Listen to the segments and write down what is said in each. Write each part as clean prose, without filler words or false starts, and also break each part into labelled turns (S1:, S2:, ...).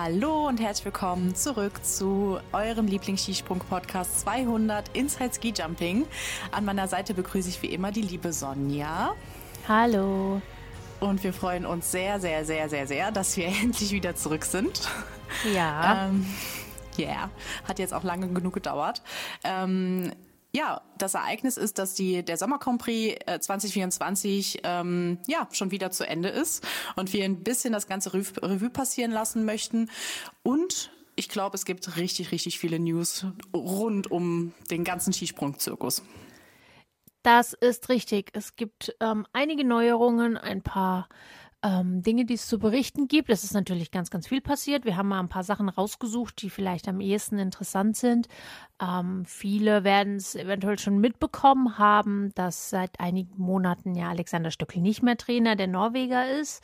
S1: Hallo und herzlich willkommen zurück zu eurem Lieblings-Skisprung-Podcast 200 Inside Ski Jumping. An meiner Seite begrüße ich wie immer die liebe Sonja.
S2: Hallo.
S1: Und wir freuen uns sehr, sehr, sehr, sehr, sehr, dass wir endlich wieder zurück sind.
S2: Ja.
S1: Hat jetzt auch lange genug gedauert. Ja, das Ereignis ist, dass der Sommer Grand Prix 2024 schon wieder zu Ende ist und wir ein bisschen das ganze Revue passieren lassen möchten. Und ich glaube, es gibt richtig, richtig viele News rund um den ganzen Skisprung-Zirkus.
S2: Das ist richtig. Es gibt einige Neuerungen, ein paar Dinge, die es zu berichten gibt. Es ist natürlich ganz, ganz viel passiert. Wir haben mal ein paar Sachen rausgesucht, die vielleicht am ehesten interessant sind. Viele werden es eventuell schon mitbekommen haben, dass seit einigen Monaten ja Alexander Stöckl nicht mehr Trainer der Norweger ist.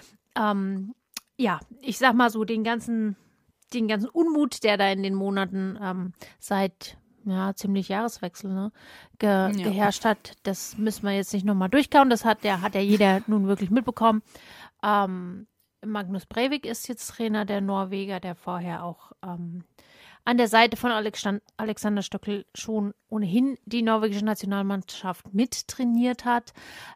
S2: Ich sag mal so, den ganzen Unmut, der da in den Monaten seit ziemlich Jahreswechsel geherrscht hat. Das müssen wir jetzt nicht nochmal durchkauen. Das hat ja jeder nun wirklich mitbekommen. Magnus Breivik ist jetzt Trainer der Norweger, der vorher auch an der Seite von Alexander Stöckl schon ohnehin die norwegische Nationalmannschaft mittrainiert hat.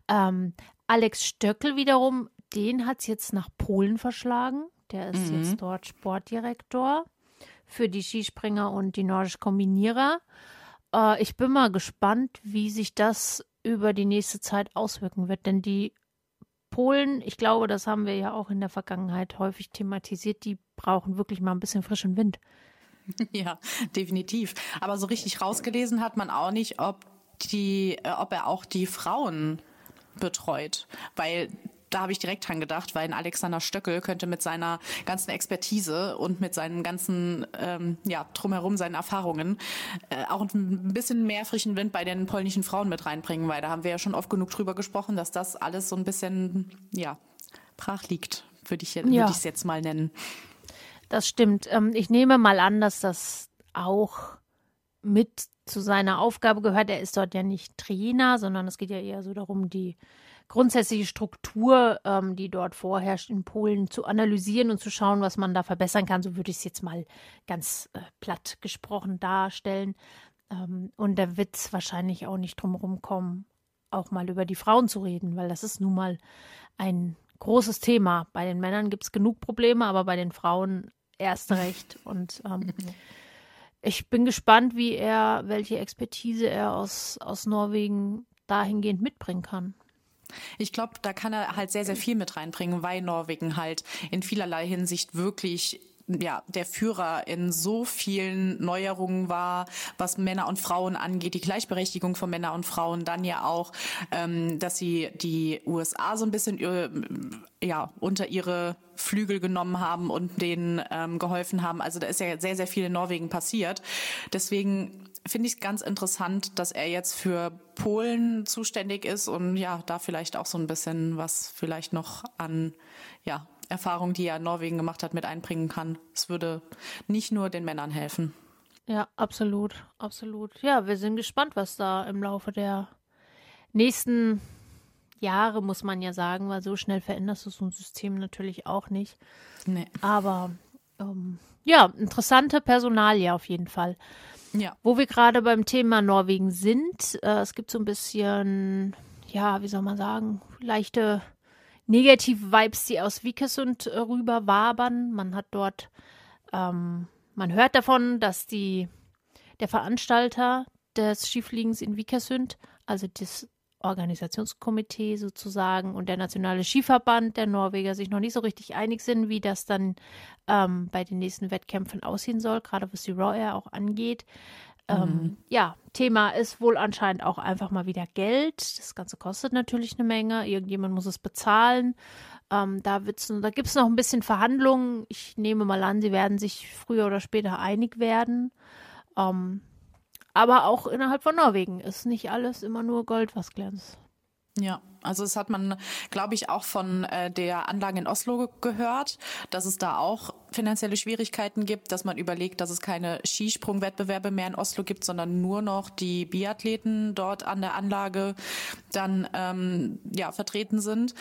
S2: Alex Stöckl wiederum, den hat es jetzt nach Polen verschlagen. Der ist jetzt dort Sportdirektor für die Skispringer und die nordischen Kombinierer. Ich bin mal gespannt, wie sich das über die nächste Zeit auswirken wird, denn die Polen, ich glaube, das haben wir ja auch in der Vergangenheit häufig thematisiert, die brauchen wirklich mal ein bisschen frischen Wind.
S1: Ja, definitiv. Aber so richtig rausgelesen hat man auch nicht, ob er auch die Frauen betreut, weil da habe ich direkt dran gedacht, weil ein Alexander Stöckl könnte mit seiner ganzen Expertise und mit seinem ganzen, drumherum, seinen Erfahrungen auch ein bisschen mehr frischen Wind bei den polnischen Frauen mit reinbringen, weil da haben wir ja schon oft genug drüber gesprochen, dass das alles so ein bisschen, brach liegt, würde ich es jetzt mal nennen.
S2: Das stimmt. Ich nehme mal an, dass das auch mit zu seiner Aufgabe gehört. Er ist dort ja nicht Trainer, sondern es geht ja eher so darum, die grundsätzliche Struktur, die dort vorherrscht in Polen, zu analysieren und zu schauen, was man da verbessern kann. So würde ich es jetzt mal ganz platt gesprochen darstellen. Und da wird es wahrscheinlich auch nicht drum herum kommen, auch mal über die Frauen zu reden, weil das ist nun mal ein großes Thema. Bei den Männern gibt es genug Probleme, aber bei den Frauen erst recht. Und ich bin gespannt, welche Expertise er aus Norwegen dahingehend mitbringen kann.
S1: Ich glaube, da kann er halt sehr, sehr viel mit reinbringen, weil Norwegen halt in vielerlei Hinsicht wirklich der Führer in so vielen Neuerungen war, was Männer und Frauen angeht, die Gleichberechtigung von Männern und Frauen, dann ja auch, dass sie die USA so ein bisschen unter ihre Flügel genommen haben und denen geholfen haben. Also da ist ja sehr, sehr viel in Norwegen passiert. Deswegen finde ich es ganz interessant, dass er jetzt für Polen zuständig ist und da vielleicht auch so ein bisschen was vielleicht noch an Erfahrung, die er in Norwegen gemacht hat, mit einbringen kann. Es würde nicht nur den Männern helfen.
S2: Ja, absolut, absolut. Ja, wir sind gespannt, was da im Laufe der nächsten Jahre, muss man ja sagen, weil so schnell veränderst du so ein System natürlich auch nicht.
S1: Nee.
S2: Aber interessante Personalie auf jeden Fall.
S1: Ja.
S2: Wo wir gerade beim Thema Norwegen sind, es gibt so ein bisschen, wie soll man sagen, leichte negative Vibes, die aus Vikersund rüber wabern. Man hat dort, man hört davon, dass der Veranstalter des Skifliegens in Vikersund, also das Organisationskomitee sozusagen und der nationale Skiverband der Norweger sich noch nicht so richtig einig sind, wie das dann bei den nächsten Wettkämpfen aussehen soll, gerade was die Raw Air auch angeht. Thema ist wohl anscheinend auch einfach mal wieder Geld. Das Ganze kostet natürlich eine Menge. Irgendjemand muss es bezahlen. Da gibt es noch ein bisschen Verhandlungen. Ich nehme mal an, sie werden sich früher oder später einig werden. Aber auch innerhalb von Norwegen ist nicht alles immer nur Gold, was glänzt.
S1: Ja, also das hat man, glaube ich, auch von der Anlage in Oslo gehört, dass es da auch finanzielle Schwierigkeiten gibt, dass man überlegt, dass es keine Skisprungwettbewerbe mehr in Oslo gibt, sondern nur noch die Biathleten dort an der Anlage dann vertreten sind.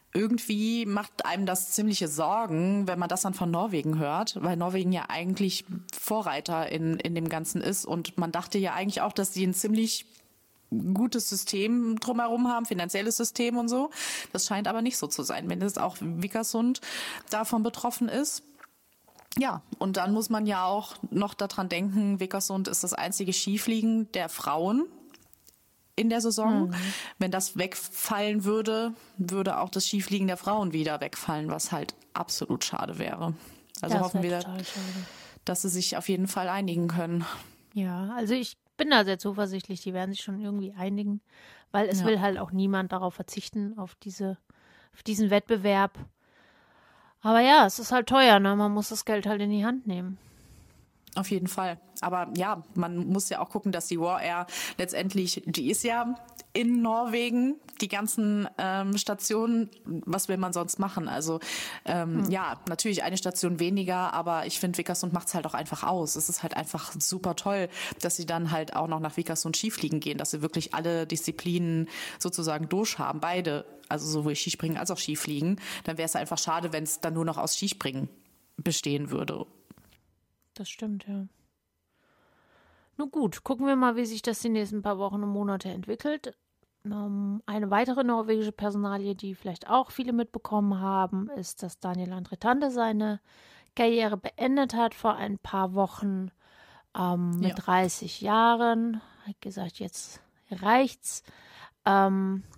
S1: irgendwie macht einem das ziemliche Sorgen, wenn man das dann von Norwegen hört, weil Norwegen ja eigentlich Vorreiter in dem Ganzen ist. Und man dachte ja eigentlich auch, dass die ein ziemlich gutes System drumherum haben, finanzielles System und so. Das scheint aber nicht so zu sein, wenn jetzt auch Vikersund davon betroffen ist. Ja, und dann muss man ja auch noch daran denken, Vikersund ist das einzige Skifliegen der Frauen in der Saison. Wenn das wegfallen würde, würde auch das Skifliegen der Frauen wieder wegfallen, was halt absolut schade wäre. Also
S2: Das
S1: hoffen
S2: wär
S1: wir,
S2: total schade.
S1: dass sie sich auf jeden Fall einigen können.
S2: Ja, also ich bin da sehr zuversichtlich, die werden sich schon irgendwie einigen, weil es will halt auch niemand darauf verzichten, auf diesen Wettbewerb. Aber ja, es ist halt teuer, ne? Man muss das Geld halt in die Hand nehmen.
S1: Auf jeden Fall. Aber ja, man muss ja auch gucken, dass die War Air letztendlich, die ist ja in Norwegen, die ganzen Stationen, was will man sonst machen? Also ja, natürlich eine Station weniger, aber ich finde, Vikersund macht es halt auch einfach aus. Es ist halt einfach super toll, dass sie dann halt auch noch nach Vikersund Skifliegen gehen, dass sie wirklich alle Disziplinen sozusagen durchhaben, beide, also sowohl Skispringen als auch Skifliegen. Dann wäre es einfach schade, wenn es dann nur noch aus Skispringen bestehen würde.
S2: Das stimmt, ja. Nun gut, gucken wir mal, wie sich das die nächsten paar Wochen und Monate entwickelt. Eine weitere norwegische Personalie, die vielleicht auch viele mitbekommen haben, ist, dass Daniel André Tande seine Karriere beendet hat vor ein paar Wochen mit 30 Jahren. Hat gesagt, jetzt reicht's. Ja,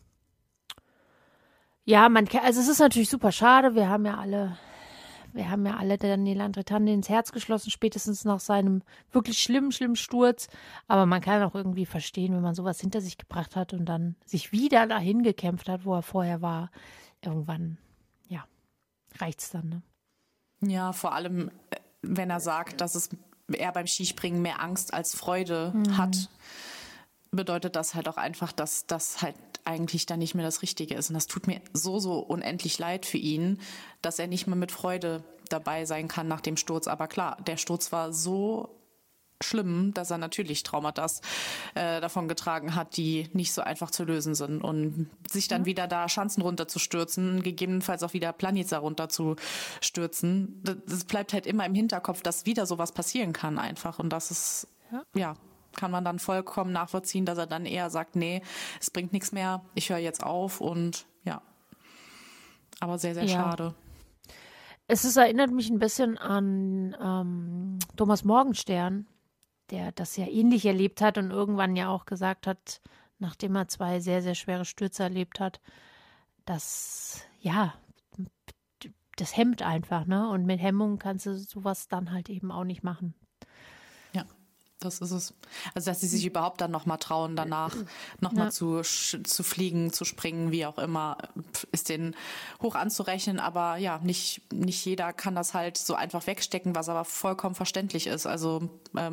S2: also es ist natürlich super schade. Wir haben ja alle Daniel André Tande ins Herz geschlossen, spätestens nach seinem wirklich schlimmen Sturz. Aber man kann auch irgendwie verstehen, wenn man sowas hinter sich gebracht hat und dann sich wieder dahin gekämpft hat, wo er vorher war. Irgendwann, ja, reicht's dann, ne?
S1: Ja, vor allem, wenn er sagt, dass er beim Skispringen mehr Angst als Freude hat, bedeutet das halt auch einfach, dass das halt eigentlich dann nicht mehr das Richtige ist. Und das tut mir so unendlich leid für ihn, dass er nicht mehr mit Freude dabei sein kann nach dem Sturz. Aber klar, der Sturz war so schlimm, dass er natürlich Traumata davon getragen hat, die nicht so einfach zu lösen sind. Und sich dann wieder da Schanzen runterzustürzen, gegebenenfalls auch wieder Planica runterzustürzen, das bleibt halt immer im Hinterkopf, dass wieder sowas passieren kann einfach. Und das ist, kann man dann vollkommen nachvollziehen, dass er dann eher sagt, nee, es bringt nichts mehr, ich höre jetzt auf und ja. Aber sehr, sehr schade.
S2: Es erinnert mich ein bisschen an Thomas Morgenstern, der das ja ähnlich erlebt hat und irgendwann ja auch gesagt hat, nachdem er 2 sehr, sehr schwere Stürze erlebt hat, dass, ja, das hemmt einfach, ne? Und mit Hemmung kannst du sowas dann halt eben auch nicht machen.
S1: Ja. Das ist es. Also, dass sie sich überhaupt dann nochmal trauen, danach nochmal zu fliegen, zu springen, wie auch immer, ist denen hoch anzurechnen. Aber ja, nicht jeder kann das halt so einfach wegstecken, was aber vollkommen verständlich ist. Also,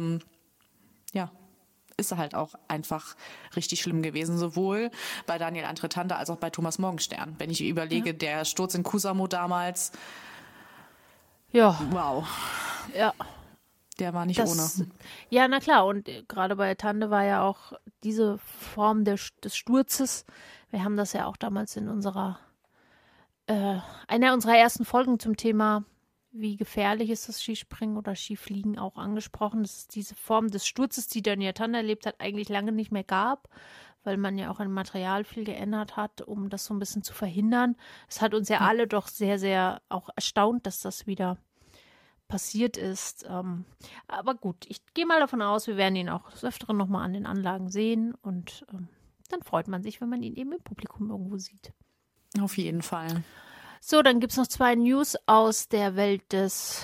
S1: ist halt auch einfach richtig schlimm gewesen, sowohl bei Daniel André Tande als auch bei Thomas Morgenstern. Wenn ich überlege, der Sturz in Kuusamo damals.
S2: Ja.
S1: Wow.
S2: Ja.
S1: Der war nicht ohne.
S2: Ja, na klar. Und gerade bei Tande war ja auch diese Form des Sturzes. Wir haben das ja auch damals in einer unserer ersten Folgen zum Thema, wie gefährlich ist das Skispringen oder Skifliegen, auch angesprochen. Das ist diese Form des Sturzes, die Daniel Tande erlebt hat, eigentlich lange nicht mehr gab, weil man ja auch im Material viel geändert hat, um das so ein bisschen zu verhindern. Es hat uns ja alle doch sehr, sehr auch erstaunt, dass das wieder passiert ist. Aber gut, ich gehe mal davon aus, wir werden ihn auch des Öfteren nochmal an den Anlagen sehen und dann freut man sich, wenn man ihn eben im Publikum irgendwo sieht.
S1: Auf jeden Fall.
S2: So, dann gibt es noch 2 News aus der Welt des,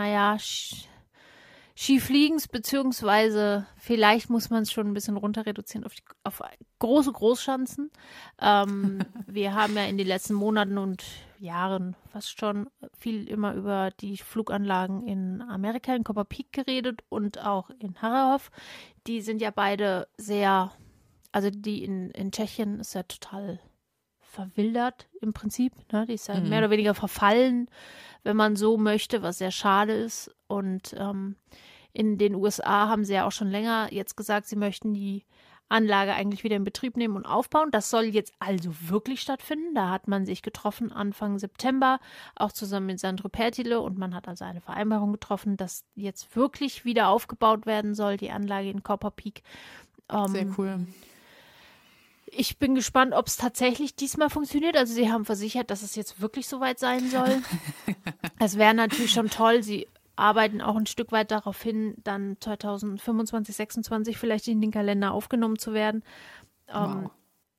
S2: Skifliegens, beziehungsweise vielleicht muss man es schon ein bisschen runter reduzieren auf große Großschanzen. Wir haben ja in den letzten Monaten und Jahren fast schon viel immer über die Fluganlagen in Amerika, in Copper Peak geredet und auch in Harrahov. Die sind ja beide sehr, also die in Tschechien ist ja total verwildert im Prinzip, ne? Die ist ja mehr oder weniger verfallen, wenn man so möchte, was sehr schade ist. Und in den USA haben sie ja auch schon länger jetzt gesagt, sie möchten die Anlage eigentlich wieder in Betrieb nehmen und aufbauen. Das soll jetzt also wirklich stattfinden. Da hat man sich getroffen Anfang September, auch zusammen mit Sandro Pertile, und man hat also eine Vereinbarung getroffen, dass jetzt wirklich wieder aufgebaut werden soll, die Anlage in Copper Peak.
S1: Sehr cool.
S2: Ich bin gespannt, ob es tatsächlich diesmal funktioniert. Also sie haben versichert, dass es jetzt wirklich soweit sein soll. Es wäre natürlich schon toll. Sie arbeiten auch ein Stück weit darauf hin, dann 2025, 26 vielleicht in den Kalender aufgenommen zu werden.
S1: Wow.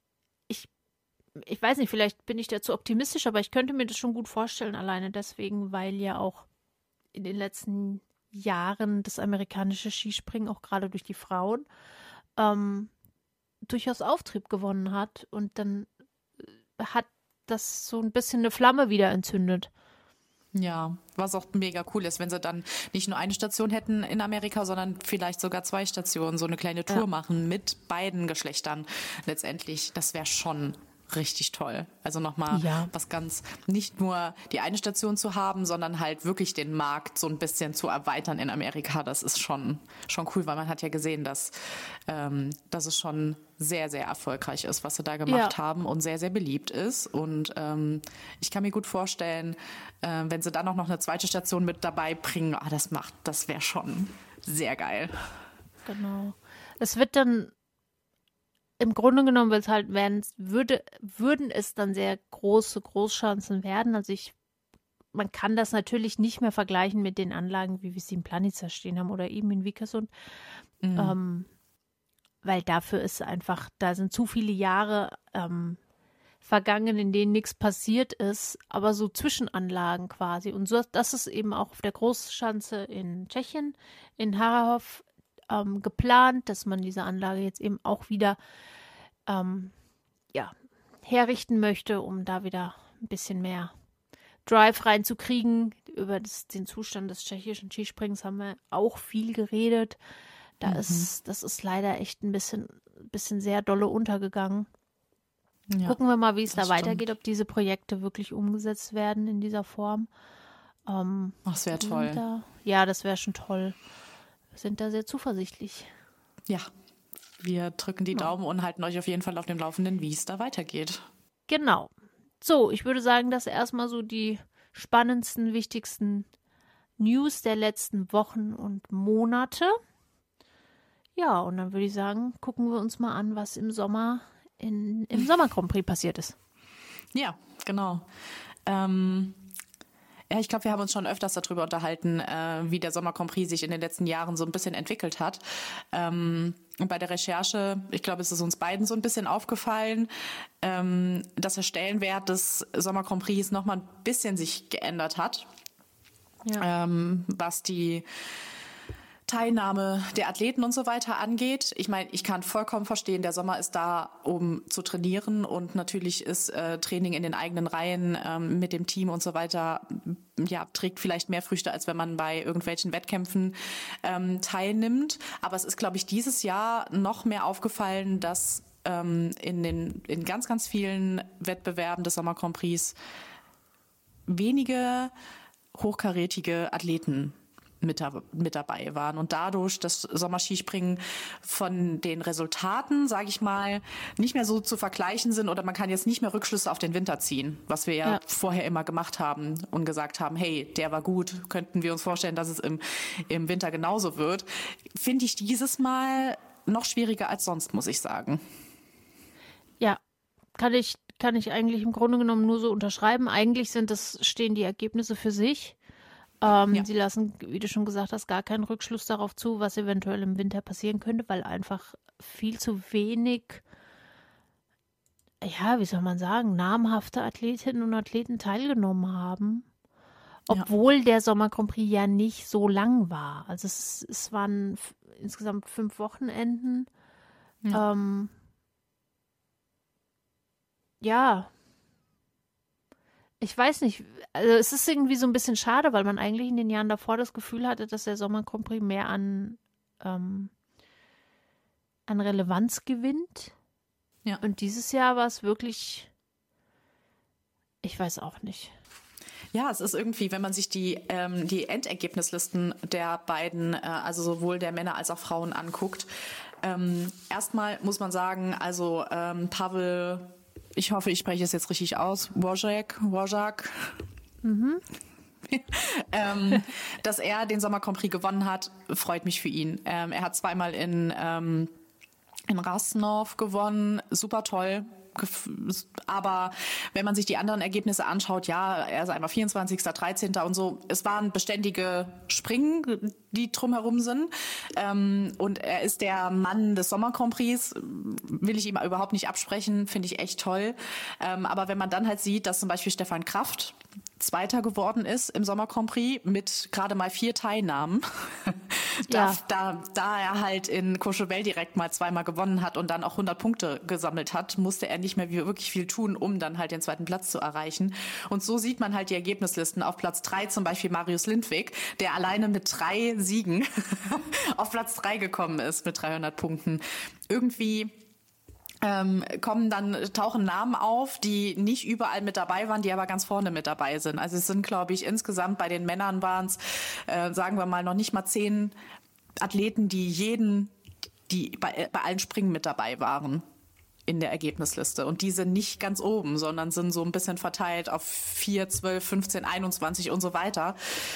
S2: Ich weiß nicht, vielleicht bin ich da zu optimistisch, aber ich könnte mir das schon gut vorstellen, alleine deswegen, weil ja auch in den letzten Jahren das amerikanische Skispringen, auch gerade durch die Frauen, durchaus Auftrieb gewonnen hat, und dann hat das so ein bisschen eine Flamme wieder entzündet.
S1: Ja, was auch mega cool ist, wenn sie dann nicht nur eine Station hätten in Amerika, sondern vielleicht sogar 2 Stationen, so eine kleine Tour machen mit beiden Geschlechtern letztendlich. Das wäre schon richtig toll. Also nochmal was ganz, nicht nur die eine Station zu haben, sondern halt wirklich den Markt so ein bisschen zu erweitern in Amerika. Das ist schon cool, weil man hat ja gesehen, dass es schon sehr, sehr erfolgreich ist, was sie da gemacht haben, und sehr, sehr beliebt ist. Und ich kann mir gut vorstellen, wenn sie dann auch noch eine zweite Station mit dabei bringen, das wäre schon sehr geil.
S2: Genau. Es wird dann im Grunde genommen würden es dann sehr große Großchancen werden. Also man kann das natürlich nicht mehr vergleichen mit den Anlagen, wie wir sie in Planica stehen haben oder eben in Vikersund. Weil dafür ist einfach, da sind zu viele Jahre vergangen, in denen nichts passiert ist, aber so Zwischenanlagen quasi. Und so, das ist eben auch auf der Großschanze in Tschechien, in Harrachov, geplant, dass man diese Anlage jetzt eben auch wieder herrichten möchte, um da wieder ein bisschen mehr Drive reinzukriegen. Über den Zustand des tschechischen Skisprings haben wir auch viel geredet. Das ist leider echt ein bisschen sehr dolle untergegangen. Ja, gucken wir mal, wie es da weitergeht, ob diese Projekte wirklich umgesetzt werden in dieser Form.
S1: Das wäre toll.
S2: Das wäre schon toll. Wir sind da sehr zuversichtlich.
S1: Ja, wir drücken die Daumen und halten euch auf jeden Fall auf dem Laufenden, wie es da weitergeht.
S2: Genau. So, ich würde sagen, das erstmal so die spannendsten, wichtigsten News der letzten Wochen und Monate. Ja, und dann würde ich sagen, gucken wir uns mal an, was im Sommer im Sommer Grand Prix passiert ist.
S1: Ja, genau. Ja, ich glaube, wir haben uns schon öfters darüber unterhalten, wie der Sommer Grand Prix sich in den letzten Jahren so ein bisschen entwickelt hat. Und bei der Recherche, ich glaube, es ist uns beiden so ein bisschen aufgefallen, dass der Stellenwert des Sommer Grand Prix noch mal ein bisschen sich geändert hat, was die Teilnahme der Athleten und so weiter angeht. Ich meine, ich kann vollkommen verstehen, der Sommer ist da, um zu trainieren, und natürlich ist Training in den eigenen Reihen mit dem Team und so weiter, trägt vielleicht mehr Früchte, als wenn man bei irgendwelchen Wettkämpfen teilnimmt. Aber es ist, glaube ich, dieses Jahr noch mehr aufgefallen, dass in ganz, ganz vielen Wettbewerben des Sommer Grand Prix wenige hochkarätige Athleten mit dabei waren und dadurch das Sommerskispringen von den Resultaten, sage ich mal, nicht mehr so zu vergleichen sind, oder man kann jetzt nicht mehr Rückschlüsse auf den Winter ziehen, was wir ja vorher immer gemacht haben und gesagt haben, hey, der war gut, könnten wir uns vorstellen, dass es im Winter genauso wird, finde ich dieses Mal noch schwieriger als sonst, muss ich sagen.
S2: Ja, kann ich eigentlich im Grunde genommen nur so unterschreiben. Eigentlich stehen die Ergebnisse für sich. Sie lassen, wie du schon gesagt hast, gar keinen Rückschluss darauf zu, was eventuell im Winter passieren könnte, weil einfach viel zu wenig, wie soll man sagen, namhafte Athletinnen und Athleten teilgenommen haben. Obwohl der Sommer Grand Prix ja nicht so lang war. Also es waren insgesamt 5 Wochenenden. Ich weiß nicht, also es ist irgendwie so ein bisschen schade, weil man eigentlich in den Jahren davor das Gefühl hatte, dass der Sommer Grand Prix mehr an Relevanz gewinnt. Ja. Und dieses Jahr war es wirklich, ich weiß auch nicht.
S1: Ja, es ist irgendwie, wenn man sich die Endergebnislisten der beiden, also sowohl der Männer als auch Frauen anguckt, Erstmal muss man sagen, also Pavel, ich hoffe, ich spreche es jetzt richtig aus, Wojak, dass er den Sommer Grand Prix gewonnen hat, freut mich für ihn. Er hat zweimal in Rasnov gewonnen, super toll. Aber wenn man sich die anderen Ergebnisse anschaut, ja, er ist einmal 24., 13. und so. Es waren beständige Springen, die drumherum sind. Und er ist der Mann des Sommer Grand Prix. Will ich ihm überhaupt nicht absprechen, finde ich echt toll. Aber wenn man dann halt sieht, dass zum Beispiel Stefan Kraft Zweiter geworden ist im Sommer Grand Prix mit gerade mal 4 Teilnahmen. Da er halt in Courchevel direkt mal zweimal gewonnen hat und dann auch 100 Punkte gesammelt hat, musste er nicht mehr wirklich viel tun, um dann halt den 2. Platz zu erreichen. Und so sieht man halt die Ergebnislisten. Auf Platz 3 zum Beispiel Marius Lindwig, der alleine mit 3 Siegen auf Platz 3 gekommen ist mit 300 Punkten. Irgendwie tauchen Namen auf, die nicht überall mit dabei waren, die aber ganz vorne mit dabei sind. Also es sind, glaube ich, insgesamt bei den Männern waren es, sagen wir mal, noch nicht mal 10 Athleten, die bei allen Springen mit dabei waren in der Ergebnisliste. Und die sind nicht ganz oben, sondern sind so ein bisschen verteilt auf 4, 12, 15, 21 und so weiter.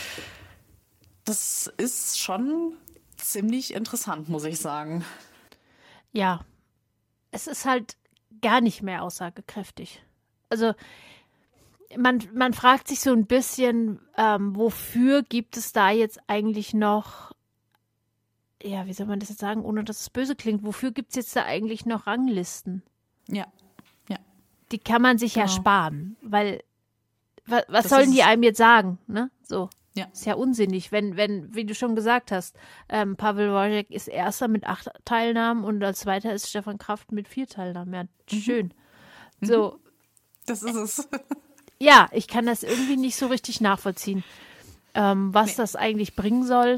S1: Das ist schon ziemlich interessant, muss ich sagen.
S2: Ja. Es ist halt gar nicht mehr aussagekräftig. Also man fragt sich so ein bisschen, wofür gibt es da jetzt eigentlich noch, ja, wie soll man das jetzt sagen, ohne dass es böse klingt, wofür gibt es jetzt da eigentlich noch Ranglisten?
S1: Ja.
S2: Die kann man sich ja sparen, weil was sollen die einem jetzt sagen, ne? So. Ja. Ist ja unsinnig, wenn, wie du schon gesagt hast, Pavel Wojak ist Erster mit 8 Teilnahmen und als Zweiter ist Stefan Kraft mit 4 Teilnahmen. Ja, schön. So.
S1: Das ist es.
S2: Ja, ich kann das irgendwie nicht so richtig nachvollziehen, was das eigentlich bringen soll.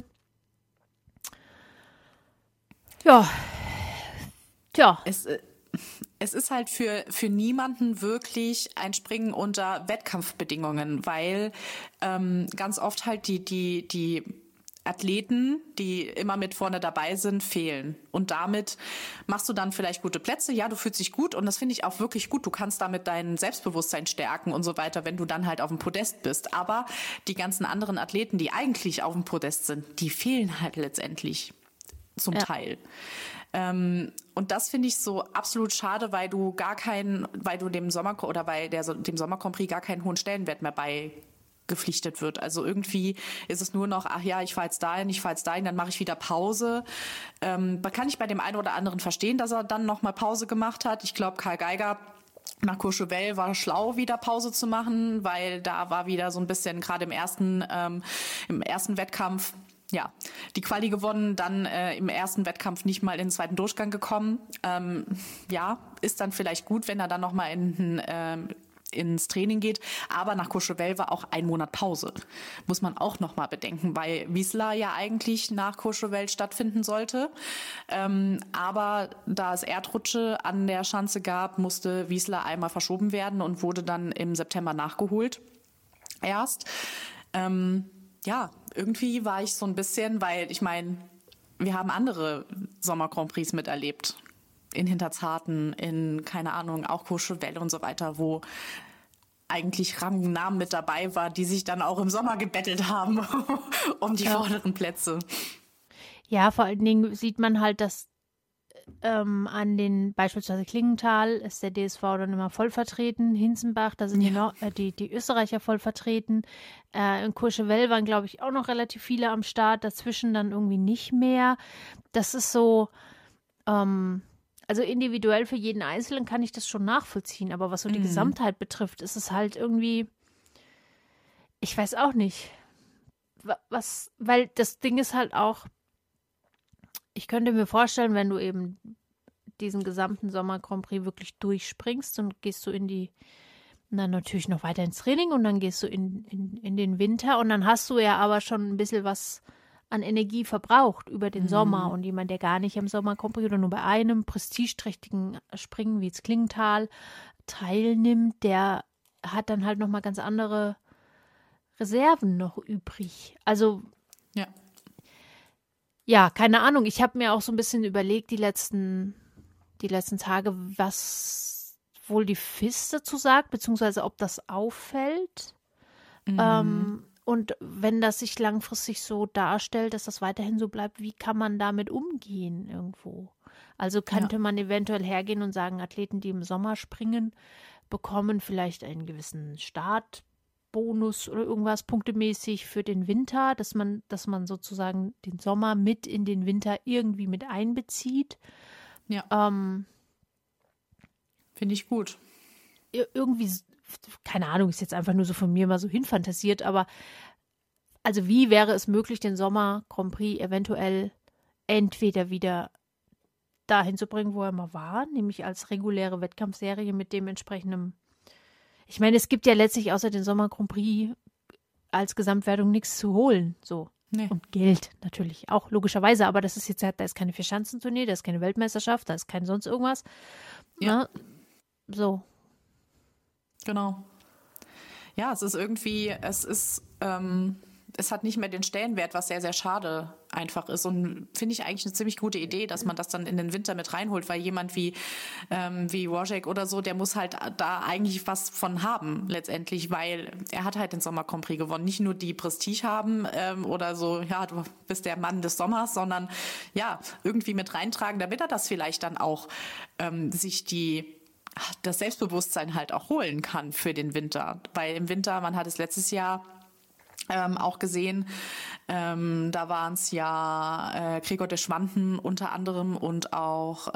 S2: Ja. Tja.
S1: Es ist halt für niemanden wirklich ein Springen unter Wettkampfbedingungen, weil ganz oft halt die Athleten, die immer mit vorne dabei sind, fehlen. Und damit machst du dann vielleicht gute Plätze. Ja, du fühlst dich gut und das finde ich auch wirklich gut. Du kannst damit dein Selbstbewusstsein stärken und so weiter, wenn du dann halt auf dem Podest bist. Aber die ganzen anderen Athleten, die eigentlich auf dem Podest sind, die fehlen halt letztendlich zum Teil. Und das finde ich so absolut schade, weil du dem Sommer oder bei dem Sommer Grand Prix gar keinen hohen Stellenwert mehr beigepflichtet wird. Also irgendwie ist es nur noch, ach ja, ich fahre jetzt dahin, dann mache ich wieder Pause. Kann ich bei dem einen oder anderen verstehen, dass er dann nochmal Pause gemacht hat. Ich glaube, Karl Geiger nach Courchevel war schlau, wieder Pause zu machen, weil da war wieder so ein bisschen gerade im ersten Wettkampf die Quali gewonnen, dann im ersten Wettkampf nicht mal in den zweiten Durchgang gekommen. Ist dann vielleicht gut, wenn er dann nochmal ins Training geht. Aber nach Courchevel war auch 1 Monat Pause. Muss man auch nochmal bedenken, weil Wiesla ja eigentlich nach Courchevel stattfinden sollte. Aber da es Erdrutsche an der Schanze gab, musste Wiesla einmal verschoben werden und wurde dann im September nachgeholt. Erst. Irgendwie war ich so ein bisschen, weil ich meine, wir haben andere Sommer Grand Prix miterlebt. In Hinterzarten, in, keine Ahnung, auch Courchevel und so weiter, wo eigentlich Rang und Namen mit dabei war, die sich dann auch im Sommer gebettelt haben um die vorderen Plätze.
S2: Ja, vor allen Dingen sieht man halt, dass an den beispielsweise Klingenthal ist der DSV dann immer voll vertreten, Hinzenbach, da sind die Österreicher voll vertreten. In Courchevel waren, glaube ich, auch noch relativ viele am Start, dazwischen dann irgendwie nicht mehr. Das ist so, also individuell für jeden Einzelnen kann ich das schon nachvollziehen, aber was so die Gesamtheit betrifft, ist es halt irgendwie, ich weiß auch nicht, weil das Ding ist halt auch, ich könnte mir vorstellen, wenn du eben diesen gesamten Sommer Grand Prix wirklich durchspringst und gehst du dann natürlich noch weiter ins Training und dann gehst du in den Winter und dann hast du ja aber schon ein bisschen was an Energie verbraucht über den Sommer und jemand, der gar nicht am Sommer Grand Prix oder nur bei einem prestigeträchtigen Springen wie das Klingenthal teilnimmt, der hat dann halt nochmal ganz andere Reserven noch übrig. Also Ja, keine Ahnung. Ich habe mir auch so ein bisschen überlegt, die letzten Tage, was wohl die FIS dazu sagt, beziehungsweise ob das auffällt. Und wenn das sich langfristig so darstellt, dass das weiterhin so bleibt, wie kann man damit umgehen irgendwo? Also könnte man eventuell hergehen und sagen, Athleten, die im Sommer springen, bekommen vielleicht einen gewissen Startbonus oder irgendwas punktemäßig für den Winter, dass man sozusagen den Sommer mit in den Winter irgendwie mit einbezieht.
S1: Ja. Finde ich gut.
S2: Irgendwie, keine Ahnung, ist jetzt einfach nur so von mir mal so hinfantasiert, aber also wie wäre es möglich, den Sommer Grand Prix eventuell entweder wieder dahin zu bringen, wo er mal war, nämlich als reguläre Wettkampfserie mit dem entsprechenden. Ich meine, es gibt ja letztlich außer den Sommer Grand Prix als Gesamtwertung nichts zu holen, so.
S1: Nee.
S2: Und Geld natürlich auch, logischerweise, aber das ist jetzt, da ist keine Vierschanzentournee, da ist keine Weltmeisterschaft, da ist kein sonst irgendwas.
S1: Ja.
S2: So.
S1: Genau. Ja, es hat nicht mehr den Stellenwert, was sehr, sehr schade einfach ist. Und finde ich eigentlich eine ziemlich gute Idee, dass man das dann in den Winter mit reinholt, weil jemand wie Wojciech oder so, der muss halt da eigentlich was von haben letztendlich, weil er hat halt den Sommer Grand Prix gewonnen. Nicht nur die Prestige haben oder so, ja, du bist der Mann des Sommers, sondern ja, irgendwie mit reintragen, damit er das vielleicht dann auch sich das Selbstbewusstsein halt auch holen kann für den Winter. Weil im Winter, man hat es letztes Jahr auch gesehen, da waren es ja Gregor de Schwanden unter anderem und auch,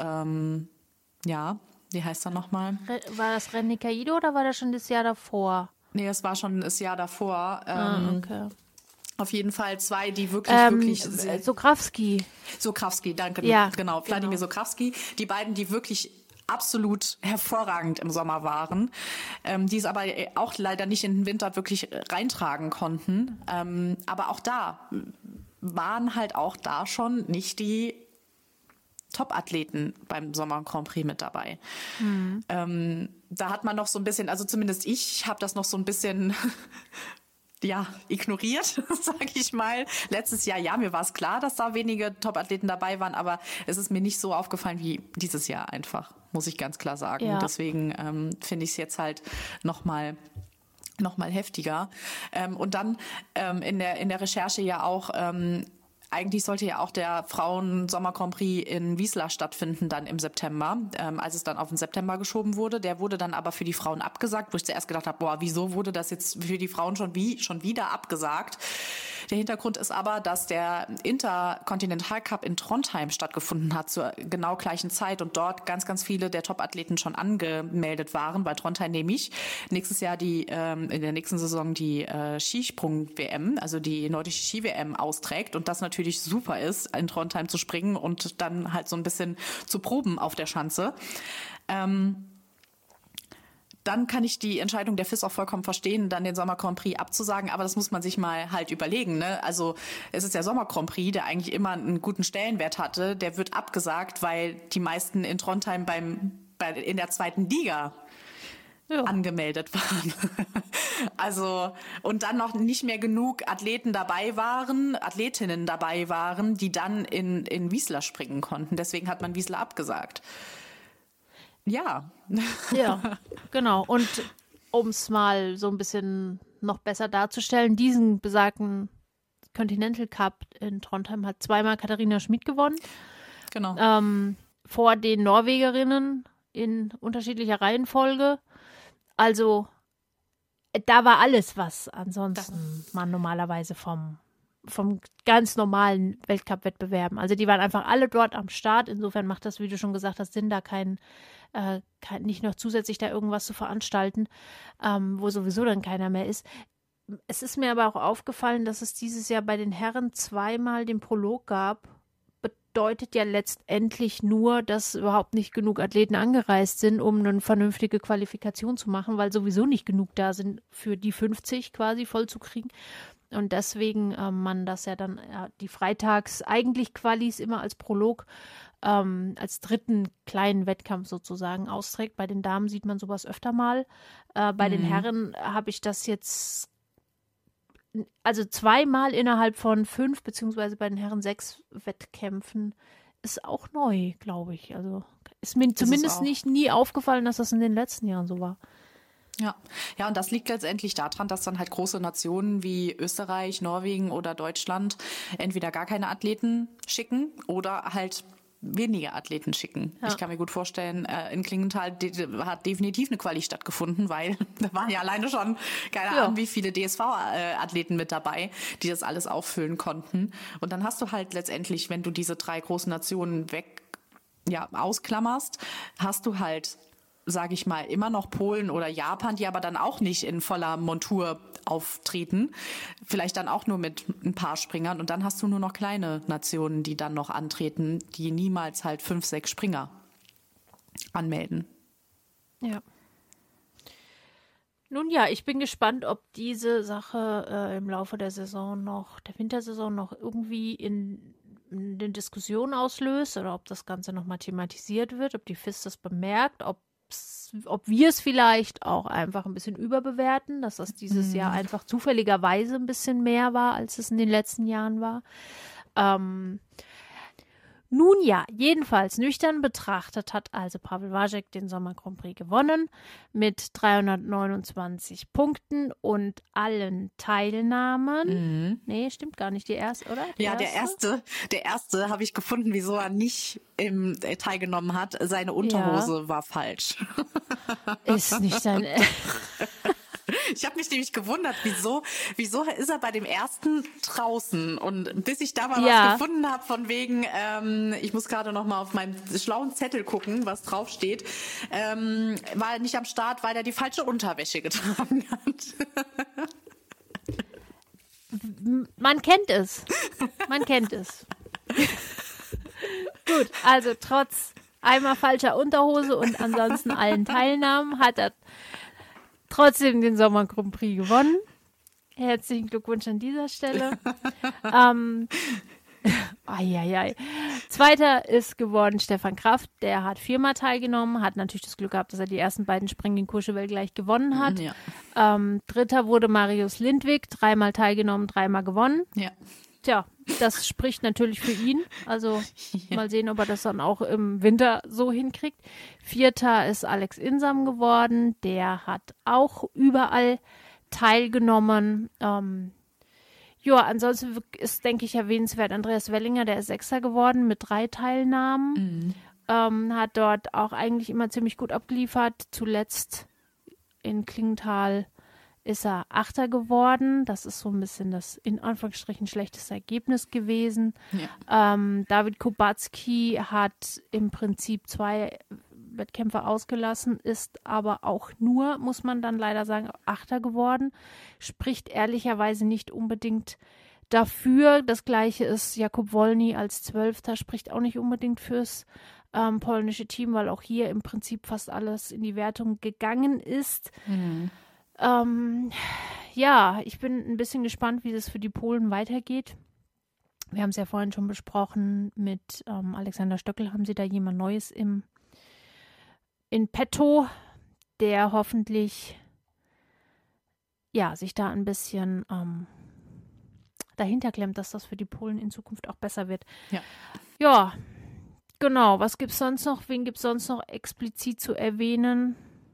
S1: wie heißt er nochmal?
S2: War das René Caído oder war das schon das Jahr davor?
S1: Nee, es war schon das Jahr davor.
S2: Okay.
S1: Auf jeden Fall zwei, die wirklich
S2: Sokrawski,
S1: danke.
S2: Ja,
S1: genau. Wladimir
S2: genau.
S1: Sokrawski. Die beiden, die wirklich absolut hervorragend im Sommer waren, die es aber auch leider nicht in den Winter wirklich reintragen konnten. Aber auch da waren halt auch da schon nicht die Top-Athleten beim Sommer Grand Prix mit dabei. Da hat man noch so ein bisschen, also zumindest ich habe das noch so ein bisschen ignoriert, sage ich mal. Letztes Jahr, mir war es klar, dass da wenige Top-Athleten dabei waren, aber es ist mir nicht so aufgefallen wie dieses Jahr einfach, muss ich ganz klar sagen.
S2: Ja.
S1: Deswegen finde ich es jetzt halt noch mal heftiger. Und dann in der Recherche ja auch, eigentlich sollte ja auch der Frauen-Sommer Grand Prix in Wiesla stattfinden dann im September, als es dann auf den September geschoben wurde. Der wurde dann aber für die Frauen abgesagt, wo ich zuerst gedacht habe, wieso wurde das jetzt für die Frauen schon wieder abgesagt? Der Hintergrund ist aber, dass der Intercontinental Cup in Trondheim stattgefunden hat zur genau gleichen Zeit und dort ganz, ganz viele der Top-Athleten schon angemeldet waren, bei Trondheim nämlich nächstes Jahr in der nächsten Saison die Skisprung-WM, also die nordische Ski-WM austrägt und das natürlich super ist, in Trondheim zu springen und dann halt so ein bisschen zu proben auf der Schanze. Dann kann ich die Entscheidung der FIS auch vollkommen verstehen, dann den Sommer Grand Prix abzusagen, aber das muss man sich mal halt überlegen, ne? Also es ist der Sommer Grand Prix, der eigentlich immer einen guten Stellenwert hatte, der wird abgesagt, weil die meisten in Trondheim in der zweiten Liga angemeldet waren. Also, und dann noch nicht mehr genug Athletinnen dabei waren, die dann in Wiesla springen konnten. Deswegen hat man Wiesla abgesagt. Ja.
S2: Ja, genau. Und um es mal so ein bisschen noch besser darzustellen, diesen besagten Continental Cup in Trondheim hat zweimal Katharina Schmid gewonnen.
S1: Genau.
S2: Vor den Norwegerinnen in unterschiedlicher Reihenfolge. Also da war alles, was ansonsten man normalerweise vom ganz normalen Weltcup-Wettbewerben. Also die waren einfach alle dort am Start. Insofern macht das, wie du schon gesagt hast, Sinn, da nicht noch zusätzlich da irgendwas zu veranstalten, wo sowieso dann keiner mehr ist. Es ist mir aber auch aufgefallen, dass es dieses Jahr bei den Herren zweimal den Prolog gab. Bedeutet ja letztendlich nur, dass überhaupt nicht genug Athleten angereist sind, um eine vernünftige Qualifikation zu machen, weil sowieso nicht genug da sind, für die 50 quasi voll zu kriegen. Und deswegen man das ja dann die Freitags eigentlich Qualis immer als Prolog als dritten kleinen Wettkampf sozusagen austrägt. Bei den Damen sieht man sowas öfter mal. Bei den Herren habe ich das jetzt also zweimal innerhalb von 5, beziehungsweise bei den Herren 6 Wettkämpfen ist auch neu, glaube ich. Also ist mir zumindest nie aufgefallen, dass das in den letzten Jahren so war.
S1: Ja, und das liegt letztendlich daran, dass dann halt große Nationen wie Österreich, Norwegen oder Deutschland entweder gar keine Athleten schicken oder halt weniger Athleten schicken. Ja. Ich kann mir gut vorstellen, in Klingenthal hat definitiv eine Quali stattgefunden, weil da waren ja alleine schon, keine Ahnung, wie viele DSV-Athleten mit dabei, die das alles auffüllen konnten. Und dann hast du halt letztendlich, wenn du diese 3 großen Nationen ausklammerst, hast du halt, sage ich mal, immer noch Polen oder Japan, die aber dann auch nicht in voller Montur auftreten. Vielleicht dann auch nur mit ein paar Springern. Und dann hast du nur noch kleine Nationen, die dann noch antreten, die niemals halt 5, 6 Springer anmelden.
S2: Ja. Nun ja, ich bin gespannt, ob diese Sache im Laufe der Wintersaison noch irgendwie in den Diskussionen auslöst oder ob das Ganze nochmal thematisiert wird, ob die FIS das bemerkt, ob wir es vielleicht auch einfach ein bisschen überbewerten, dass das dieses Jahr einfach zufälligerweise ein bisschen mehr war, als es in den letzten Jahren war. Nun ja, jedenfalls nüchtern betrachtet hat also Pavel Vážek den Sommer Grand Prix gewonnen mit 329 Punkten und allen Teilnahmen. Nee, stimmt gar nicht, die erste, oder?
S1: Der erste habe ich gefunden, wieso er nicht teilgenommen hat. Seine Unterhose war falsch.
S2: Ist nicht sein...
S1: Ich habe mich nämlich gewundert, wieso ist er bei dem ersten draußen? Und bis ich da mal was gefunden habe von wegen, ich muss gerade noch mal auf meinen schlauen Zettel gucken, was draufsteht, war er nicht am Start, weil er die falsche Unterwäsche getragen hat.
S2: Man kennt es. Gut, also trotz einmal falscher Unterhose und ansonsten allen Teilnahmen hat er trotzdem den Sommer Grand Prix gewonnen. Herzlichen Glückwunsch an dieser Stelle. Zweiter ist geworden Stefan Kraft. Der hat 4-mal teilgenommen, hat natürlich das Glück gehabt, dass er die ersten beiden Springen in Courchevel gleich gewonnen hat. Ja. Dritter wurde Marius Lindwig, 3-mal teilgenommen, 3-mal gewonnen. Ja. Tja, das spricht natürlich für ihn. Also mal sehen, ob er das dann auch im Winter so hinkriegt. Vierter ist Alex Insam geworden. Der hat auch überall teilgenommen. Ansonsten ist, denke ich, erwähnenswert Andreas Wellinger, der ist Sechster geworden mit 3 Teilnahmen. Hat dort auch eigentlich immer ziemlich gut abgeliefert. Zuletzt in Klingenthal ist er Achter geworden. Das ist so ein bisschen das in Anführungsstrichen schlechteste Ergebnis gewesen. Ja. David Kubacki hat im Prinzip 2 Wettkämpfe ausgelassen, ist aber auch nur, muss man dann leider sagen, Achter geworden. Spricht ehrlicherweise nicht unbedingt dafür. Das Gleiche ist Jakub Wolny als 12. Spricht auch nicht unbedingt fürs polnische Team, weil auch hier im Prinzip fast alles in die Wertung gegangen ist. Ich bin ein bisschen gespannt, wie das für die Polen weitergeht. Wir haben es ja vorhin schon besprochen, mit Alexander Stöckel haben sie da jemand Neues in petto, der hoffentlich sich da ein bisschen dahinter klemmt, dass das für die Polen in Zukunft auch besser wird. Ja, genau. Was gibt's sonst noch? Wen gibt es sonst noch explizit zu erwähnen?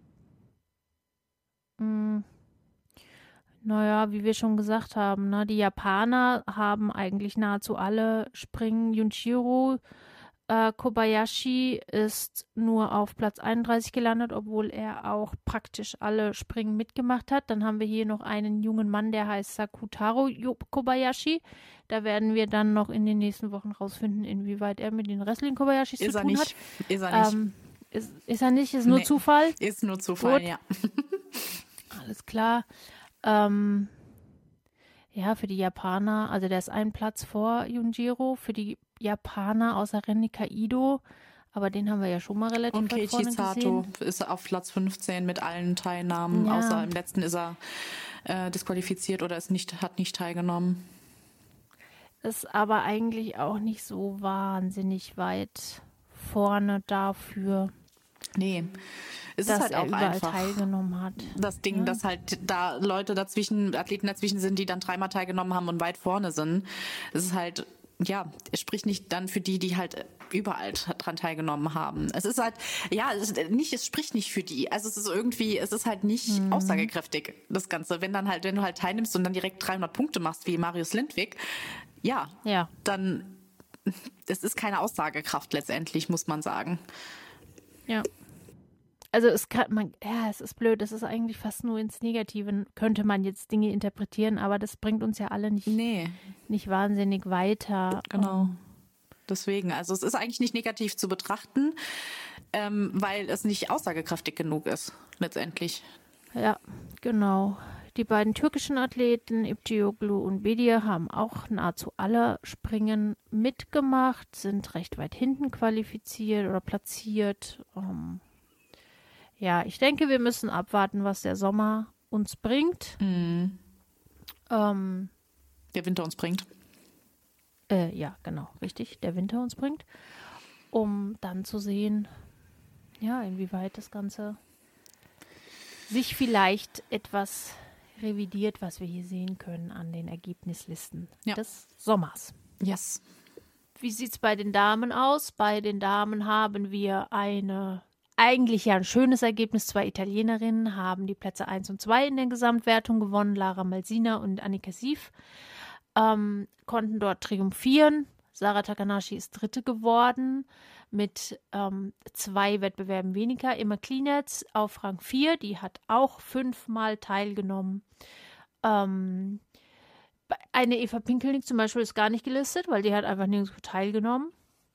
S2: Naja, wie wir schon gesagt haben, ne, die Japaner haben eigentlich nahezu alle Springen. Junjiro Kobayashi ist nur auf Platz 31 gelandet, obwohl er auch praktisch alle Springen mitgemacht hat. Dann haben wir hier noch einen jungen Mann, der heißt Sakutaro Kobayashi. Da werden wir dann noch in den nächsten Wochen rausfinden, inwieweit er mit den Wrestling Kobayashis zu tun hat.
S1: Ist er nicht.
S2: Ist er nicht? Ist nur Zufall?
S1: Ist nur Zufall,
S2: Gut. Ja. Alles klar. Für die Japaner, also der ist einen Platz vor Junjiro, für die Japaner außer Ren Kaido, aber den haben wir ja schon mal relativ
S1: und
S2: weit vorne
S1: gesehen. Und Keiichi Sato ist auf Platz 15 mit allen Teilnahmen, außer im letzten ist er disqualifiziert oder hat nicht teilgenommen.
S2: Ist aber eigentlich auch nicht so wahnsinnig weit vorne dafür.
S1: Nee. Es
S2: dass
S1: ist halt
S2: er
S1: auch
S2: überall
S1: einfach
S2: teilgenommen hat.
S1: das Ding, dass halt da Leute dazwischen, Athleten dazwischen sind, die dann 3-mal teilgenommen haben und weit vorne sind. Es ist halt, ja, es spricht nicht dann für die, die halt überall dran teilgenommen haben. Es ist halt, ja, es spricht nicht für die. Also es ist irgendwie, es ist halt nicht aussagekräftig, das Ganze. Wenn du halt teilnimmst und dann direkt 300 Punkte machst, wie Marius Lindwig, ja. Dann, es ist keine Aussagekraft letztendlich, muss man sagen.
S2: Ja. Also es ist blöd, es ist eigentlich fast nur ins Negative, könnte man jetzt Dinge interpretieren, aber das bringt uns ja alle nicht wahnsinnig weiter.
S1: Genau. Deswegen, also es ist eigentlich nicht negativ zu betrachten, weil es nicht aussagekräftig genug ist, letztendlich.
S2: Ja, genau. Die beiden türkischen Athleten, Ipcioglu und Bedir, haben auch nahezu alle Springen mitgemacht, sind recht weit hinten qualifiziert oder platziert. Ja, ich denke, wir müssen abwarten, was der Sommer uns bringt.
S1: Der Winter uns bringt.
S2: Ja, genau, richtig, der Winter uns bringt, um dann zu sehen, ja, inwieweit das Ganze sich vielleicht etwas revidiert, was wir hier sehen können an den Ergebnislisten des Sommers.
S1: Yes.
S2: Wie sieht es bei den Damen aus? Bei den Damen haben wir eigentlich ja ein schönes Ergebnis. 2 Italienerinnen haben die Plätze 1 und 2 in der Gesamtwertung gewonnen. Lara Malsina und Annika Sief konnten dort triumphieren. Sara Takanashi ist Dritte geworden mit 2 Wettbewerben weniger. Emma Klinetz auf Rang 4, die hat auch 5-mal teilgenommen. Eine Eva Pinkelnick zum Beispiel ist gar nicht gelistet, weil die hat einfach nirgendwo teilgenommen.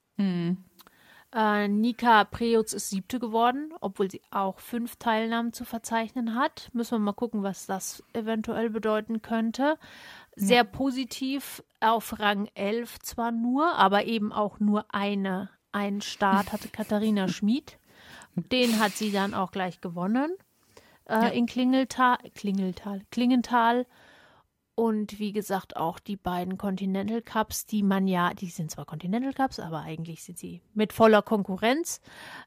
S2: Nika Preutz ist 7. geworden, obwohl sie auch 5 Teilnahmen zu verzeichnen hat. Müssen wir mal gucken, was das eventuell bedeuten könnte. Sehr positiv auf Rang 11 zwar nur, aber eben auch nur einen Start hatte Katharina Schmid. Den hat sie dann auch gleich gewonnen in Klingenthal. Und wie gesagt, auch die beiden Continental Cups, die sind zwar Continental Cups, aber eigentlich sind sie mit voller Konkurrenz,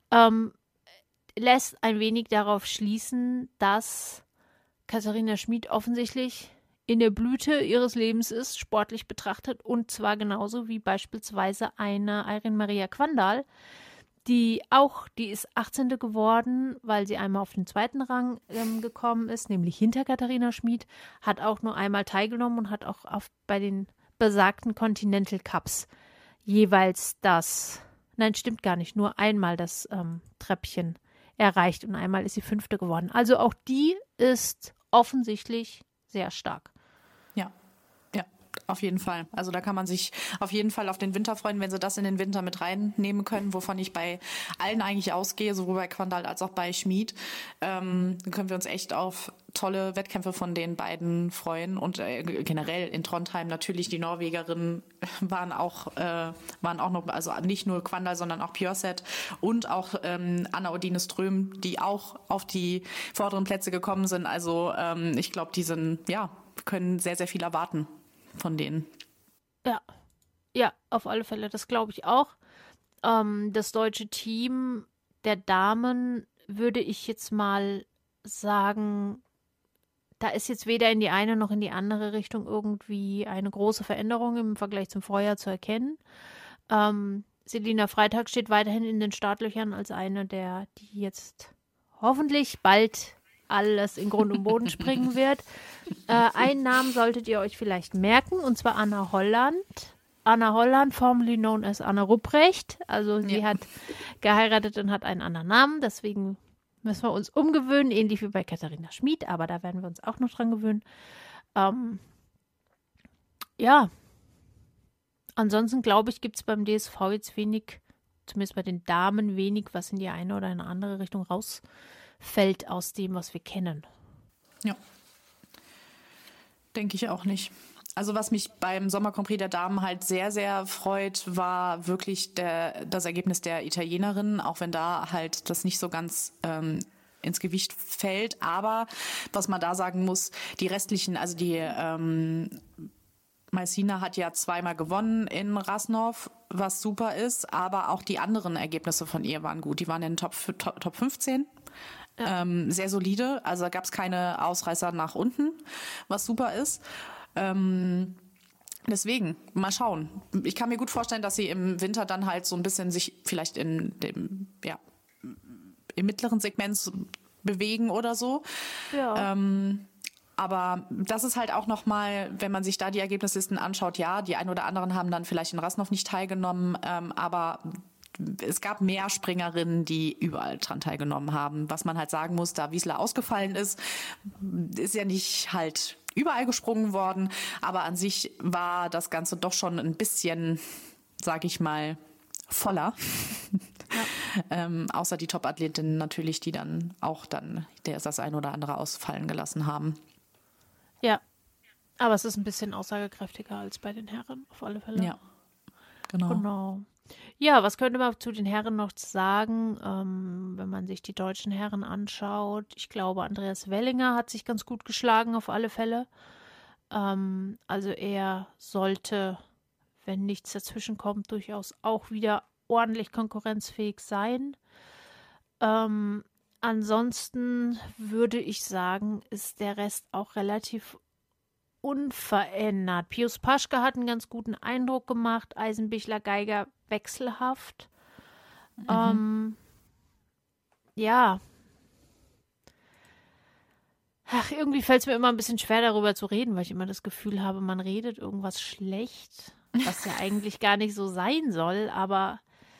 S2: lässt ein wenig darauf schließen, dass Katharina Schmid offensichtlich in der Blüte ihres Lebens ist, sportlich betrachtet, und zwar genauso wie beispielsweise eine Irene Maria Quandal, die ist 18. geworden, weil sie einmal auf den 2. Rang gekommen ist, nämlich hinter Katharina Schmid, hat auch nur einmal teilgenommen und hat auch bei den besagten Continental Cups jeweils stimmt gar nicht, nur einmal das Treppchen erreicht und einmal ist sie 5. geworden. Also auch die ist offensichtlich sehr stark.
S1: Ja, auf jeden Fall. Also da kann man sich auf jeden Fall auf den Winter freuen, wenn sie das in den Winter mit reinnehmen können, wovon ich bei allen eigentlich ausgehe, sowohl bei Quandal als auch bei Schmid. Dann können wir uns echt auf tolle Wettkämpfe von den beiden freuen und generell in Trondheim natürlich die Norwegerinnen waren auch noch, also nicht nur Quandal, sondern auch Pjørset und auch Anna Odine Ström, die auch auf die vorderen Plätze gekommen sind. Also ich glaube, können sehr, sehr viel erwarten von denen.
S2: Ja, auf alle Fälle, das glaube ich auch. Das deutsche Team der Damen würde ich jetzt mal sagen, da ist jetzt weder in die eine noch in die andere Richtung irgendwie eine große Veränderung im Vergleich zum Vorjahr zu erkennen. Selina Freitag steht weiterhin in den Startlöchern als eine die jetzt hoffentlich bald alles in Grund und Boden springen wird. Einen Namen solltet ihr euch vielleicht merken, und zwar Anna Holland. Anna Holland, formerly known as Anna Rupprecht. Also sie hat geheiratet und hat einen anderen Namen, deswegen müssen wir uns umgewöhnen, ähnlich wie bei Katharina Schmid, aber da werden wir uns auch noch dran gewöhnen. Ansonsten glaube ich, gibt es beim DSV jetzt wenig, zumindest bei den Damen wenig, was in die eine oder in eine andere Richtung rausfällt aus dem, was wir kennen.
S1: Ja. Denke ich auch nicht. Also was mich beim Sommer Grand Prix der Damen halt sehr, sehr freut, war wirklich das Ergebnis der Italienerinnen, auch wenn da halt das nicht so ganz ins Gewicht fällt. Aber was man da sagen muss, die restlichen, also die Maisina hat ja zweimal gewonnen in Rasnov, was super ist, aber auch die anderen Ergebnisse von ihr waren gut. Die waren in Top 15. Ja. Sehr solide, also da gab es keine Ausreißer nach unten, was super ist. Deswegen, mal schauen. Ich kann mir gut vorstellen, dass sie im Winter dann halt so ein bisschen sich vielleicht im mittleren Segment bewegen oder so. Ja. Aber das ist halt auch nochmal, wenn man sich da die Ergebnislisten anschaut, ja, die einen oder anderen haben dann vielleicht in Rasnov nicht teilgenommen, aber es gab mehr Springerinnen, die überall dran teilgenommen haben. Was man halt sagen muss, da Wiesler ausgefallen ist ja nicht halt überall gesprungen worden, aber an sich war das Ganze doch schon ein bisschen, sag ich mal, voller. Ja. Außer die Top-Athletinnen natürlich, die dann auch das ein oder andere ausfallen gelassen haben.
S2: Ja, aber es ist ein bisschen aussagekräftiger als bei den Herren, auf alle Fälle.
S1: Ja, genau.
S2: Ja, was könnte man zu den Herren noch sagen, wenn man sich die deutschen Herren anschaut? Ich glaube, Andreas Wellinger hat sich ganz gut geschlagen, auf alle Fälle. Also er sollte, wenn nichts dazwischen kommt, durchaus auch wieder ordentlich konkurrenzfähig sein. Ansonsten würde ich sagen, ist der Rest auch relativ unverändert. Pius Paschke hat einen ganz guten Eindruck gemacht, Eisenbichler, Geiger wechselhaft. Ja. Ach, irgendwie fällt es mir immer ein bisschen schwer, darüber zu reden, weil ich immer das Gefühl habe, man redet irgendwas schlecht, was ja eigentlich gar nicht so sein soll, aber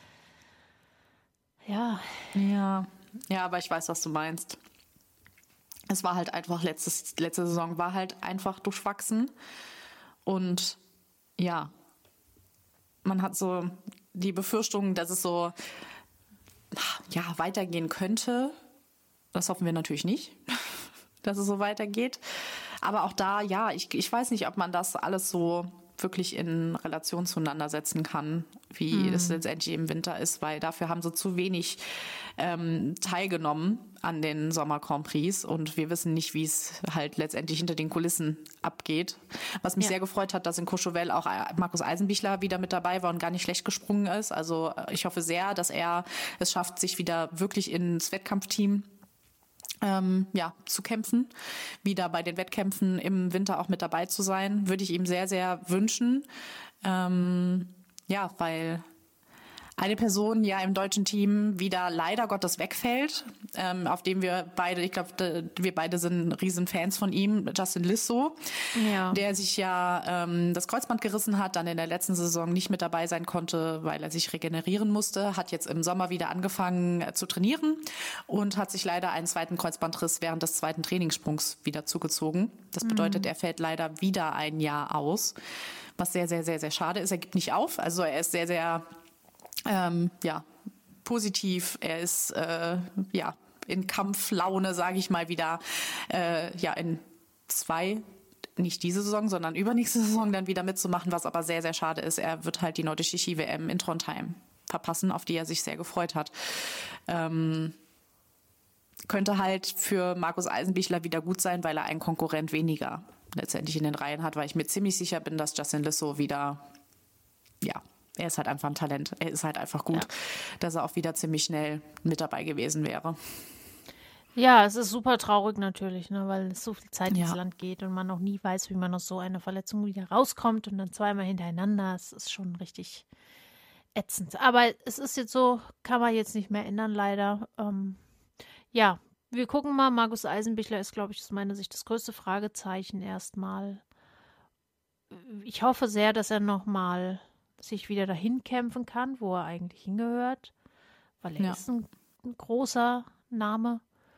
S2: ja.
S1: Ja, aber ich weiß, was du meinst. Es war halt einfach, letzte Saison war halt einfach durchwachsen. Und ja, man hat so die Befürchtung, dass es so weitergehen könnte. Das hoffen wir natürlich nicht, dass es so weitergeht. Aber auch da, ja, ich weiß nicht, ob man das alles so wirklich in Relation zueinander setzen kann, wie es letztendlich im Winter ist, weil dafür haben sie zu wenig teilgenommen an den Sommer Grand Prix und wir wissen nicht, wie es halt letztendlich hinter den Kulissen abgeht. Was mich sehr gefreut hat, dass in Courchevel auch Markus Eisenbichler wieder mit dabei war und gar nicht schlecht gesprungen ist. Also ich hoffe sehr, dass er es schafft, sich wieder wirklich ins Wettkampfteam zu kämpfen, wieder bei den Wettkämpfen im Winter auch mit dabei zu sein, würde ich ihm sehr, sehr wünschen. Weil eine Person ja im deutschen Team wieder leider Gottes wegfällt, auf dem wir beide, ich glaube, wir beide sind Riesenfans von ihm, Justin Lissow, der sich ja das Kreuzband gerissen hat, dann in der letzten Saison nicht mit dabei sein konnte, weil er sich regenerieren musste, hat jetzt im Sommer wieder angefangen zu trainieren und hat sich leider einen zweiten Kreuzbandriss während des zweiten Trainingssprungs wieder zugezogen. Das bedeutet, er fällt leider wieder ein Jahr aus, was sehr, sehr, sehr, sehr schade ist. Er gibt nicht auf, also er ist sehr, sehr positiv, er ist in Kampflaune, sage ich mal, wieder in nicht diese Saison, sondern übernächste Saison dann wieder mitzumachen, was aber sehr, sehr schade ist. Er wird halt die nordische Ski-WM in Trondheim verpassen, auf die er sich sehr gefreut hat. Könnte halt für Markus Eisenbichler wieder gut sein, weil er einen Konkurrent weniger letztendlich in den Reihen hat, weil ich mir ziemlich sicher bin, dass Justin Lissow wieder, er ist halt einfach ein Talent. Er ist halt einfach gut, dass er auch wieder ziemlich schnell mit dabei gewesen wäre.
S2: Ja, es ist super traurig natürlich, ne, weil es so viel Zeit ins Land geht und man noch nie weiß, wie man aus so einer Verletzung wieder rauskommt und dann zweimal hintereinander. Es ist schon richtig ätzend. Aber es ist jetzt so, kann man jetzt nicht mehr ändern, leider. Wir gucken mal. Markus Eisenbichler ist, glaube ich, aus meiner Sicht das größte Fragezeichen erstmal. Ich hoffe sehr, dass er nochmal sich wieder dahin kämpfen kann, wo er eigentlich hingehört, weil er ist ein großer Name.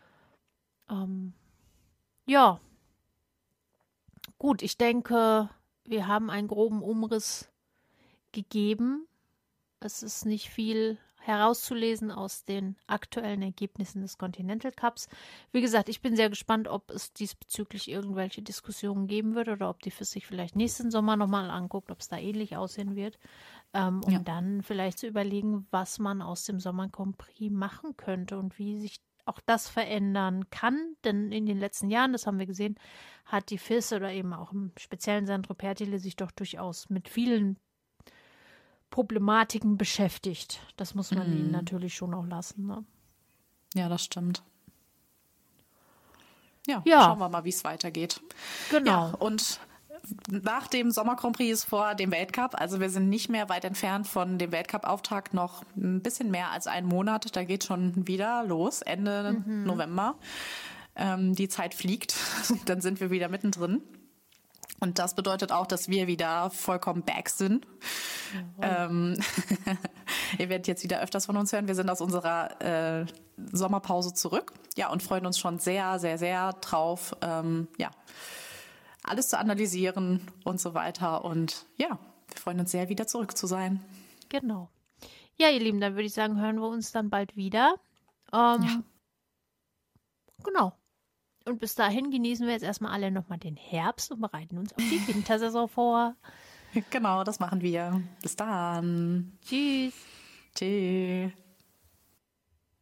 S2: Gut, ich denke, wir haben einen groben Umriss gegeben. Es ist nicht viel herauszulesen aus den aktuellen Ergebnissen des Continental Cups. Wie gesagt, ich bin sehr gespannt, ob es diesbezüglich irgendwelche Diskussionen geben wird oder ob die für sich vielleicht nächsten Sommer nochmal anguckt, ob es da ähnlich aussehen wird, dann vielleicht zu überlegen, was man aus dem Sommer Grand Prix machen könnte und wie sich auch das verändern kann. Denn in den letzten Jahren, das haben wir gesehen, hat die FIS oder eben auch im speziellen Sandro Pertile sich doch durchaus mit vielen Problematiken beschäftigt. Das muss man ihnen natürlich schon auch lassen. Ne?
S1: Ja, das stimmt. Ja,
S2: Ja.
S1: schauen wir mal, wie es weitergeht.
S2: Genau.
S1: Ja, und nach dem Sommer Grand Prix ist vor dem Weltcup, also wir sind nicht mehr weit entfernt von dem Weltcup-Auftakt, noch ein bisschen mehr als einen Monat. Da geht schon wieder los, Ende November. Die Zeit fliegt, dann sind wir wieder mittendrin. Und das bedeutet auch, dass wir wieder vollkommen back sind. Ihr werdet jetzt wieder öfters von uns hören. Wir sind aus unserer Sommerpause zurück, ja, und freuen uns schon sehr, sehr, sehr drauf, alles zu analysieren und so weiter. Und ja, wir freuen uns sehr, wieder zurück zu sein.
S2: Genau. Ja, ihr Lieben, dann würde ich sagen, hören wir uns dann bald wieder.
S1: Ja.
S2: Genau. Und bis dahin genießen wir jetzt erstmal alle nochmal den Herbst und bereiten uns auf die Wintersaison vor.
S1: Genau, das machen wir. Bis dann.
S2: Tschüss.
S1: Tschüss.